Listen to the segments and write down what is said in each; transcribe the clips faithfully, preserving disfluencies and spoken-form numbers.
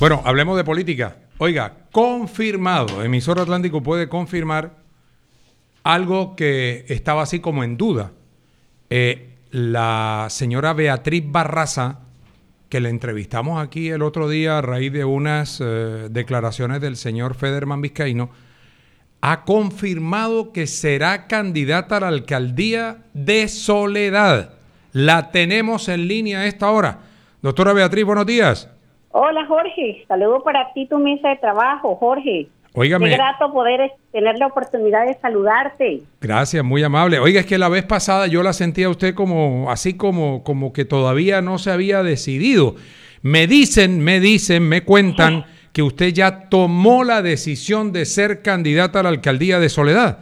Bueno, hablemos de política. Oiga, confirmado, Emisora Atlántico puede confirmar algo que estaba así como en duda. Eh, la señora Beatriz Barraza, que le entrevistamos aquí el otro día a raíz de unas eh, declaraciones del señor Federman Vizcaíno, ha confirmado que será candidata a la alcaldía de Soledad. La tenemos en línea a esta hora. Doctora Beatriz, buenos días. Hola, Jorge. Saludo para ti, tu mesa de trabajo, Jorge. Óigame. Qué grato poder tener la oportunidad de saludarte. Gracias, muy amable. Oiga, es que la vez pasada yo la sentía a usted como, así como, como que todavía no se había decidido. Me dicen, me dicen, me cuentan que usted ya tomó la decisión de ser candidata a la alcaldía de Soledad.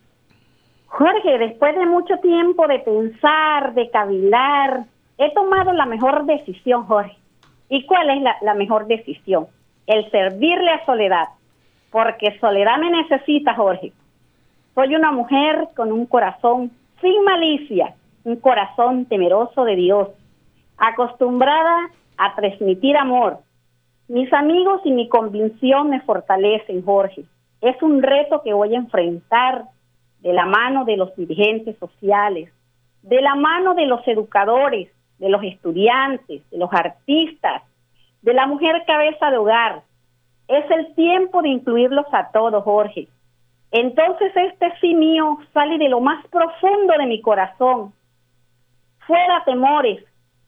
Jorge, después de mucho tiempo de pensar, de cavilar, he tomado la mejor decisión, Jorge. ¿Y cuál es la, la mejor decisión? El servirle a Soledad, porque Soledad me necesita, Jorge. Soy una mujer con un corazón sin malicia, un corazón temeroso de Dios, acostumbrada a transmitir amor. Mis amigos y mi convicción me fortalecen, Jorge. Es un reto que voy a enfrentar de la mano de los dirigentes sociales, de la mano de los educadores, de los estudiantes, de los artistas, de la mujer cabeza de hogar. Es el tiempo de incluirlos a todos, Jorge. Entonces este sí mío sale de lo más profundo de mi corazón. Fuera temores,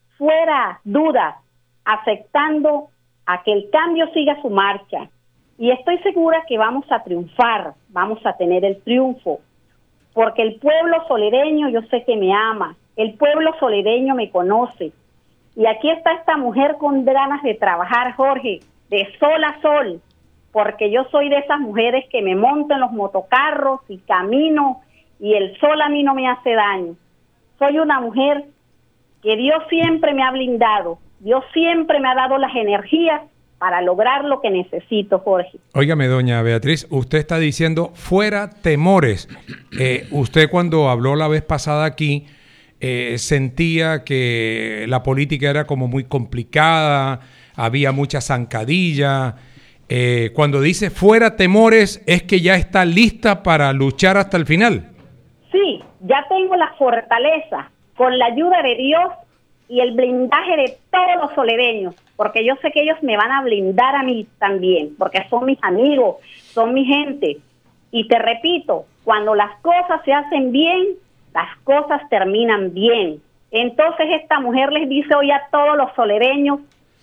fuera dudas, aceptando a que el cambio siga su marcha. Y estoy segura que vamos a triunfar, vamos a tener el triunfo, porque el pueblo solereño yo sé que me ama, el pueblo solereño me conoce. Y aquí está esta mujer con ganas de trabajar, Jorge, de sol a sol, porque yo soy de esas mujeres que me monto en los motocarros y camino, y el sol a mí no me hace daño. Soy una mujer que Dios siempre me ha blindado, Dios siempre me ha dado las energías para lograr lo que necesito, Jorge. Óigame, doña Beatriz, usted está diciendo fuera temores. Eh, usted cuando habló la vez pasada aquí, eh, sentía que la política era como muy complicada, había mucha zancadilla. Eh, cuando dice fuera temores, ¿es que ya está lista para luchar hasta el final? Sí, ya tengo la fortaleza, con la ayuda de Dios y el blindaje de todos los solereños, porque yo sé que ellos me van a blindar a mí también, porque son mis amigos, son mi gente. Y te repito, cuando las cosas se hacen bien, las cosas terminan bien. Entonces esta mujer les dice hoy a todos los solereños,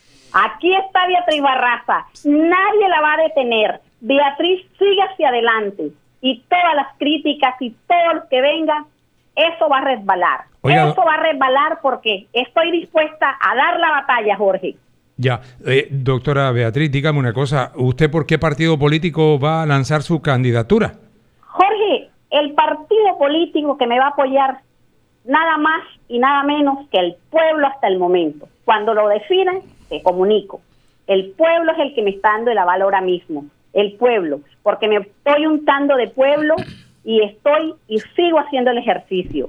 aquí está Beatriz Barraza, nadie la va a detener. Beatriz sigue hacia adelante y todas las críticas y todo lo que venga, eso va a resbalar. Oiga, eso va a resbalar porque estoy dispuesta a dar la batalla, Jorge. Ya, eh, doctora Beatriz, dígame una cosa, ¿usted por qué partido político va a lanzar su candidatura? Jorge, el partido político que me va a apoyar, nada más y nada menos que el pueblo hasta el momento. Cuando lo definan, te comunico. El pueblo es el que me está dando el aval ahora mismo, el pueblo, porque me estoy untando de pueblo y estoy y sigo haciendo el ejercicio.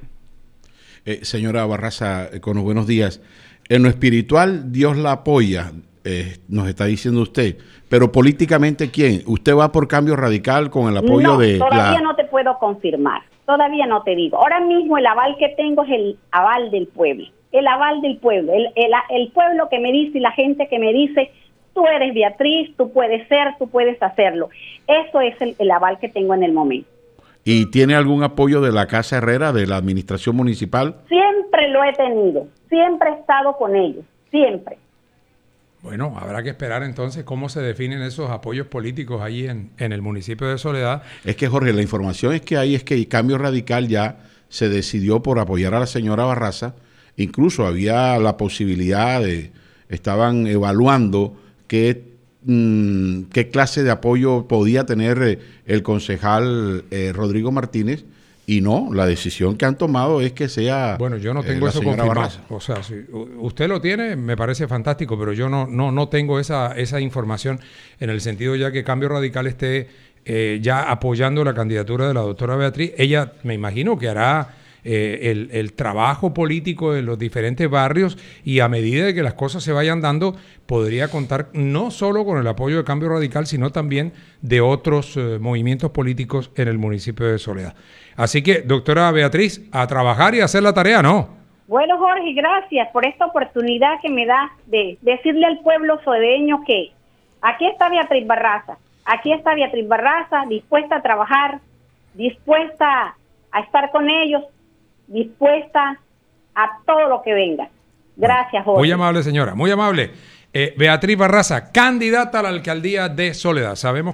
Eh, señora Barraza, eh, con los buenos días. En lo espiritual, Dios la apoya, eh, nos está diciendo usted, pero políticamente, ¿quién? ¿Usted va por Cambio Radical con el apoyo no, de todavía la... no te puedo confirmar, todavía no te digo. Ahora mismo el aval que tengo es el aval del pueblo, el aval del pueblo, el, el, el pueblo que me dice y la gente que me dice, tú eres Beatriz, tú puedes ser, tú puedes hacerlo. Eso es el, el aval que tengo en el momento. ¿Y tiene algún apoyo de la Casa Herrera, de la administración municipal? Siempre lo he tenido, siempre he estado con ellos, siempre. Bueno, habrá que esperar entonces cómo se definen esos apoyos políticos ahí en, en el municipio de Soledad. Es que, Jorge, la información es que hay es que el Cambio Radical ya se decidió por apoyar a la señora Barraza. Incluso había la posibilidad de, estaban evaluando qué qué clase de apoyo podía tener eh, el concejal eh, Rodrigo Martínez, y no, la decisión que han tomado es que sea bueno, yo no tengo eh, eso confirmado. O sea, si usted lo tiene, me parece fantástico, pero yo no no no tengo esa esa información en el sentido ya que Cambio Radical esté eh, ya apoyando la candidatura de la doctora Beatriz. Ella, me imagino que hará eh, el, el trabajo político de los diferentes barrios, y a medida de que las cosas se vayan dando, podría contar no solo con el apoyo de Cambio Radical, sino también de otros eh, movimientos políticos en el municipio de Soledad. Así que, doctora Beatriz, a trabajar y a hacer la tarea, ¿no? Bueno, Jorge, gracias por esta oportunidad que me da de decirle al pueblo soledeño que aquí está Beatriz Barraza, aquí está Beatriz Barraza, dispuesta a trabajar, dispuesta a estar con ellos, dispuesta a todo lo que venga. Gracias, Jorge. Muy amable, señora, muy amable. Eh, Beatriz Barraza, candidata a la alcaldía de Soledad. Sabemos